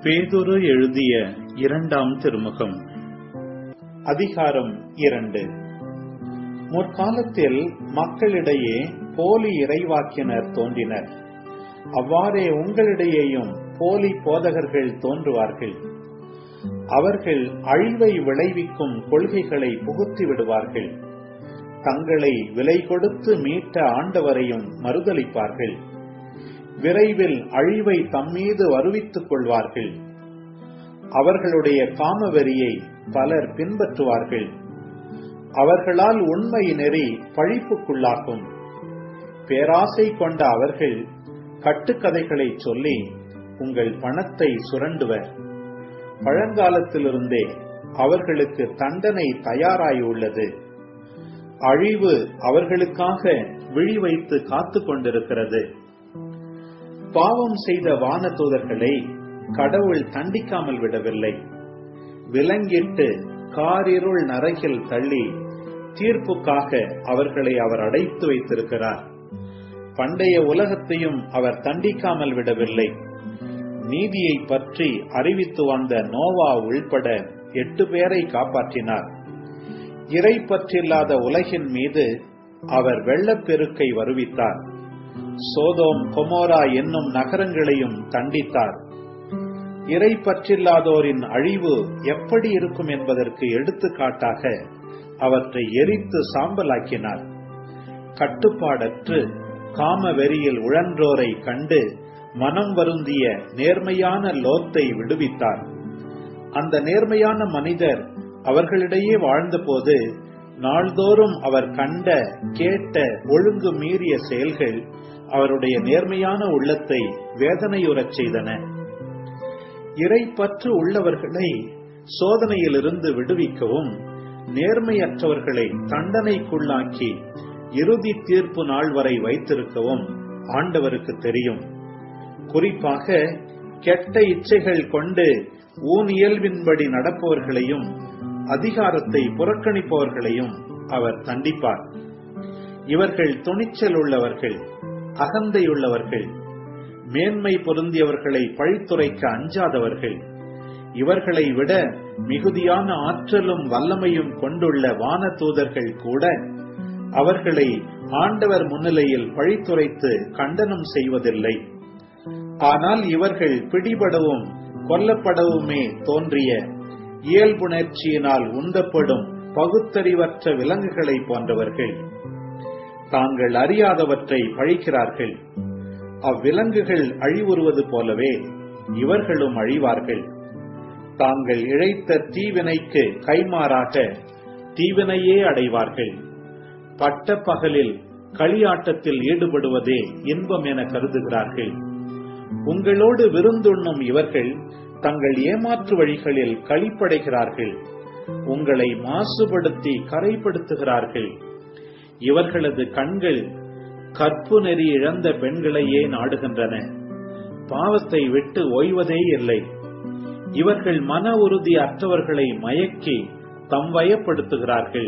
பேதுரு எழுதிய இரண்டாம் திருமுகம். அதிகாரம் 2. முற்காலத்தில் மக்களிடையே போலி இறைவாக்கினர் தோன்றினர். அவ்வாறே உங்களிடையேயும் போலி போதகர்கள் தோன்றுவார்கள். அவர்கள் அழிவை விளைவிக்கும் கொள்கைகளை புகுத்தி விடுவார்கள். தங்களை விலை கொடுத்து மீட்ட ஆண்டவரையும் மறுதலிப்பார்கள். விரைவில் அழிவை தம்மீது வருவித்துக் கொள்வார்கள். அவர்களுடைய காமவெறியை பலர் பின்பற்றுவார்கள். அவர்களால் உண்மை நெறி பழிப்புக்குள்ளாகும். பேராசை கொண்ட அவர்கள் கட்டுக்கதைகளை சொல்லி உங்கள் பணத்தை சுரண்டுவர். பழங்காலத்திலிருந்தே அவர்களுக்கு தண்டனை தயாராயுள்ளது. அழிவு அவர்களுக்காக விழி வைத்து காத்து கொண்டிருக்கிறது. பாவம் செய்த வானதூதர்களை கடவுள் தண்டிக்காமல் விடவில்லை. விலங்கிட்டு காரிருள் நரகில் தள்ளி தீர்ப்புக்காக அவர்களை அவர் அடைத்து வைத்திருக்கிறார். பண்டைய உலகத்தையும் அவர் தண்டிக்காமல் விடவில்லை. நீதியை பற்றி அறிவித்து வந்த நோவா உள்பட 8 பேரை காப்பாற்றினார். இறை பற்றில்லாத உலகின் மீது அவர் வெள்ளப்பெருக்கை வருவித்தார். சோதோம் கொமோரா என்னும் நகரங்களையும் தண்டித்தார். இறை பற்றில்லாதோரின் அழிவு எப்படி இருக்கும் என்பதற்கு எடுத்துக்காட்டாக அவற்றை எரித்து சாம்பலாக்கினார். கட்டுப்பாடற்று காம வெறியில் உழன்றோரை கண்டு மனம் வருந்திய நேர்மையான லோத்தை விடுவித்தார். அந்த நேர்மையான மனிதர் அவர்களிடையே வாழ்ந்தபோது நாள்தோறும் அவர் கண்ட கேட்ட ஒழுங்கு மீறிய செயல்கள் அவருடைய நேர்மையான உள்ளத்தை வேதனையுறச் செய்தன. இறை பற்று உள்ளவர்களை சோதனையிலிருந்து விடுவிக்கவும் நேர்மையற்றவர்களை தண்டனைக்குள்ளாக்கி இறுதி தீர்ப்பு நாள் வரை வைத்திருக்கவும் ஆண்டவருக்கு தெரியும். குறிப்பாக கெட்ட இச்சைகள் கொண்டு ஊனியல்பின்படி நடப்பவர்களையும் அதிகாரத்தை புறக்கணிப்பவர்களையும் அவர் தண்டிப்பார். இவர்கள் துணிச்சல் உள்ளவர்கள், அகந்தையுள்ளவர்கள், மேன்மை பொருந்தியவர்களை பழித்துரைக்க அஞ்சாதவர்கள். இவர்களை விட மிகுதியான ஆற்றலும் வல்லமையும் கொண்டுள்ள வானதூதர்கள் கூட அவர்களை ஆண்டவர் முன்னிலையில் பழித்துரைத்து கண்டனம் செய்வதில்லை. ஆனால் இவர்கள் பிடிபடவும் கொல்லப்படவுமே தோன்றிய இயல்புணர்ச்சியினால் உந்தப்படும் பகுத்தறிவற்ற விலங்குகளை போன்றவர்கள். தாங்கள் அறியாதவற்றை பழிக்கிறார்கள். அவ்விலங்குகள் அழிவுறுவது போலவே இவர்களும் அழிவார்கள். தாங்கள் இழைத்த தீவினைக்கு கைமாறாக தீவினையே அடைவார்கள். பட்ட பகலில் களியாட்டத்தில் ஈடுபடுவதே இன்பம் என கருதுகிறார்கள். உங்களோடு விருந்துண்ணும் இவர்கள் தங்கள் ஏமாற்று வழிகளில் களிப்படைகிறார்கள். உங்களை மாசுபடுத்தி கரைப்படுத்துகிறார்கள். இவர்களது கண்கள் கற்பு நெறி இழந்த பெண்களையே நாடுகின்றன. பாவத்தை விட்டு ஓய்வதே இல்லை. இவர்கள் மன உறுதி அற்றவர்களை மயக்கி தம் வயப்படுத்துகிறார்கள்.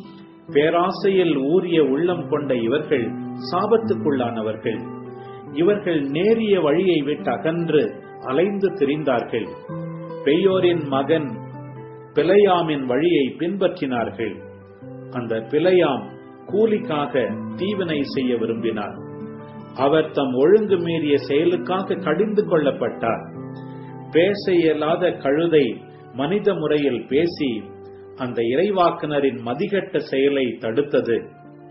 பேராசையில் ஊறிய உள்ளம் கொண்ட இவர்கள் சாபத்துக்குள்ளானவர்கள். இவர்கள் நேரிய வழியை விட்டு அகன்று அலைந்து திரிந்தார்கள். பெயோரின் மகன் பிலையாமின் வழியை பின்பற்றினார்கள். அந்த பிலையாம் கூலிக்காக தீவினை செய்ய விரும்பினார். அவர் தம் ஒழுங்கு மீறிய செயலுக்காக கடிந்து கொள்ளப்பட்டார். பேச இயலாத கழுதை மனித முறையில் பேசி அந்த இறைவாக்கினரின் மதிகட்ட செயலை தடுத்தது.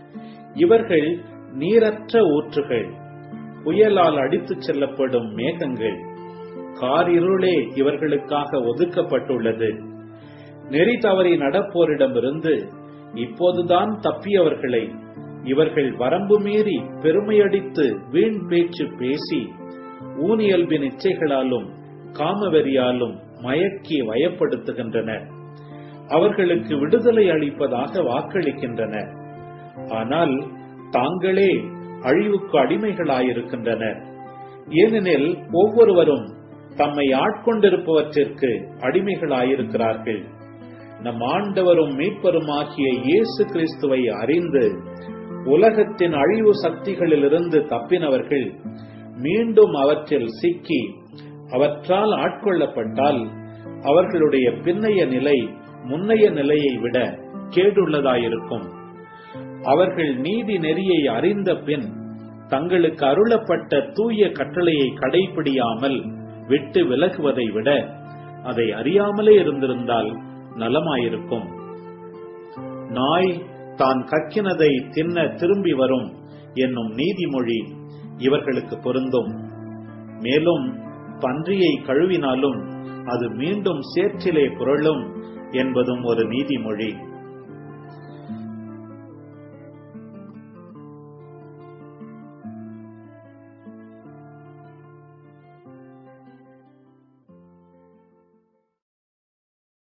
இவர்கள் நீரற்ற ஊற்றுகள், புயலால் அடித்துச் செல்லப்படும் மேகங்கள். காரிருளே இவர்களுக்காக ஒதுக்கப்பட்டுள்ளது. நெறி தவறி நடப்போரிடமிருந்து இப்போதுதான் தப்பியவர்களை இவர்கள் வரம்பு மீறி பெருமையடித்து வீண் பேச்சு பேசி ஊனியல்பின் இச்சைகளாலும் காமவெறியாலும் மயக்கி வயப்படுத்துகின்றனர். அவர்களுக்கு விடுதலை அளிப்பதாக வாக்களிக்கின்றனர். ஆனால் தாங்களே அழிவுக்கு அடிமைகளாயிருக்கின்றனர். ஏனெனில் ஒவ்வொருவரும் தம்மை ஆட்கொண்டிருப்பவற்றிற்கு அடிமைகளாயிருக்கிறார்கள். நம் ஆண்டவரும் மீட்பருமாகிய இயேசு கிறிஸ்துவை அறிந்து உலகத்தின் அழிவு சக்திகளிலிருந்து தப்பினவர்கள் மீண்டும் அவற்றில் சிக்கி அவற்றால் ஆட்கொள்ளப்பட்டால் அவர்களுடைய பின்னைய நிலை முன்னைய நிலையை விட கேடுள்ளதாயிருக்கும். அவர்கள் நீதி நெறியை அறிந்த பின் தங்களுக்கு அருளப்பட்ட தூய கட்டளையை கடைபிடியாமல் விட்டு விலகுவதை விட அதை அறியாமலே இருந்திருந்தால் நலமாயிருக்கும். நாய் தான் கக்கினதை தின்ன திரும்பி வரும் என்னும் நீதிமொழி இவர்களுக்கு பொருந்தும். மேலும் பன்றியை கழுவினாலும் அது மீண்டும் சேற்றிலே புரளும் என்பதும் ஒரு நீதிமொழி.